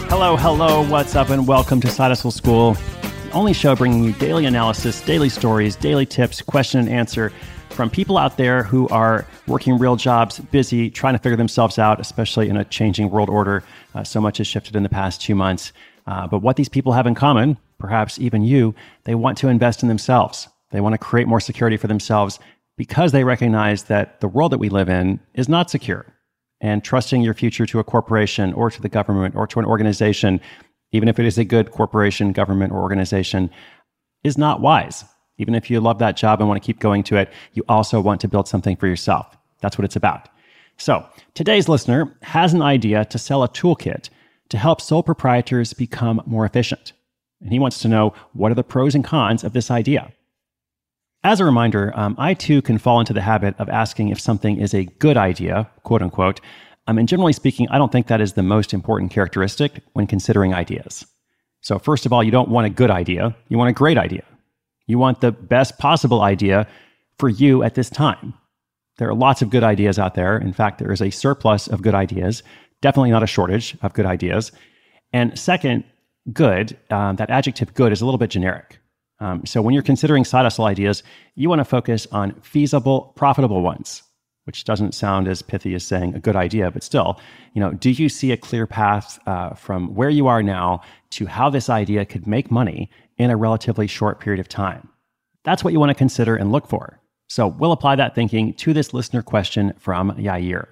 Hello, what's up, and welcome to Side Hustle School, the only show bringing you daily analysis, daily stories, daily tips, question and answer from people out there who are working real jobs, busy, trying to figure themselves out, especially in a changing world order. So much has shifted in the past 2 months. But what these people have in common, perhaps even you, they want to invest in themselves. They want to create more security for themselves because they recognize that the world that we live in is not secure. And trusting your future to a corporation or to the government or to an organization, even if it is a good corporation, government, or organization, is not wise. Even if you love that job and want to keep going to it, you also want to build something for yourself. That's what it's about. So today's listener has an idea to sell a toolkit to help sole proprietors become more efficient. And he wants to know, what are the pros and cons of this idea? As a reminder, I too can fall into the habit of asking if something is a good idea, quote unquote. And generally speaking, I don't think that is the most important characteristic when considering ideas. So first of all, you don't want a good idea. You want a great idea. You want the best possible idea for you at this time. There are lots of good ideas out there. In fact, there is a surplus of good ideas, definitely not a shortage of good ideas. And second, good, that adjective good is a little bit generic. So when you're considering side hustle ideas, you want to focus on feasible, profitable ones, which doesn't sound as pithy as saying a good idea, but still, do you see a clear path from where you are now to how this idea could make money in a relatively short period of time? That's what you want to consider and look for. So we'll apply that thinking to this listener question from Yair.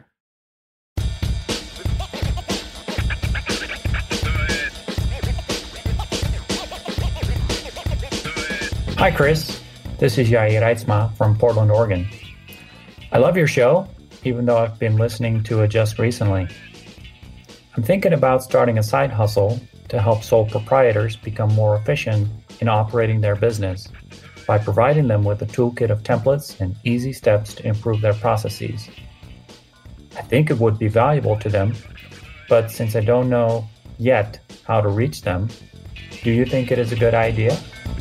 Hi, Chris. This is Yair Eitzma from Portland, Oregon. I love your show, even though I've been listening to it just recently. I'm thinking about starting a side hustle to help sole proprietors become more efficient in operating their business by providing them with a toolkit of templates and easy steps to improve their processes. I think it would be valuable to them, but since I don't know yet how to reach them, do you think it is a good idea?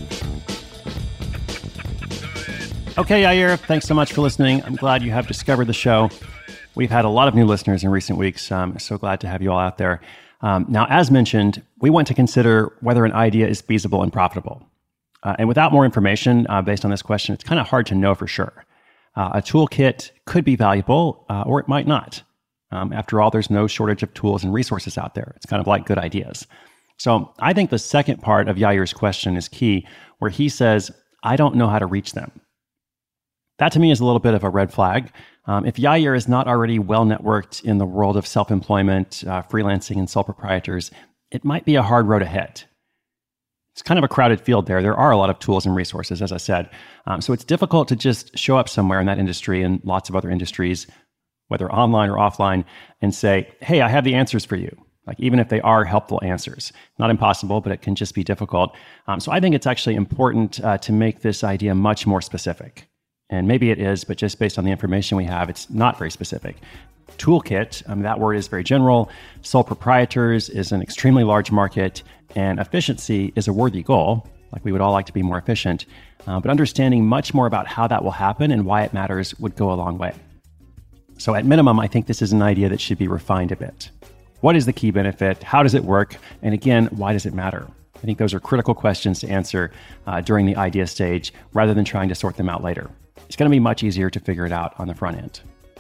Okay, Yair, thanks so much for listening. I'm glad you have discovered the show. We've had a lot of new listeners in recent weeks. I'm so glad to have you all out there. Now, as mentioned, we want to consider whether an idea is feasible and profitable. And without more information based on this question, it's kind of hard to know for sure. A toolkit could be valuable or it might not. After all, there's no shortage of tools and resources out there. It's kind of like good ideas. So I think the second part of Yair's question is key, where he says, I don't know how to reach them. That to me is a little bit of a red flag. If Yair is not already well networked in the world of self-employment, freelancing, and sole proprietors, it might be a hard road ahead. It's kind of a crowded field there. There are a lot of tools and resources, as I said. So it's difficult to just show up somewhere in that industry and lots of other industries, whether online or offline, and say, hey, I have the answers for you. Like, even if they are helpful answers. Not impossible, but it can just be difficult. So I think it's actually important to make this idea much more specific. And maybe it is, but just based on the information we have, it's not very specific. Toolkit, that word is very general. Sole proprietors is an extremely large market, and efficiency is a worthy goal. Like, we would all like to be more efficient. But understanding much more about how that will happen and why it matters would go a long way. So at minimum, I think this is an idea that should be refined a bit. What is the key benefit? How does it work? And again, why does it matter? I think those are critical questions to answer during the idea stage rather than trying to sort them out later. It's going to be much easier to figure it out on the front end.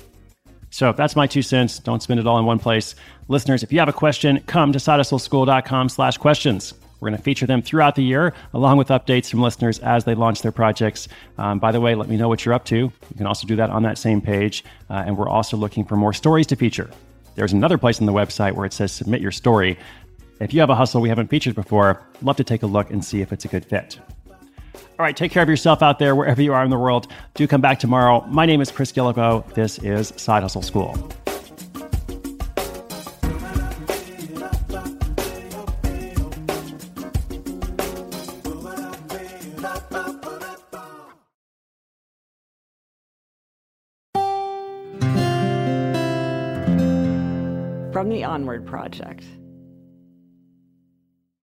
So that's my 2 cents. Don't spend it all in one place. Listeners, if you have a question, come to sidehustleschool.com/questions. We're going to feature them throughout the year, along with updates from listeners as they launch their projects. By the way, let me know what you're up to. You can also do that on that same page. And we're also looking for more stories to feature. There's another place on the website where it says submit your story. If you have a hustle we haven't featured before, I'd love to take a look and see if it's a good fit. All right, take care of yourself out there wherever you are in the world. Do come back tomorrow. My name is Chris Guillebeau. This is Side Hustle School. From the Onward Project.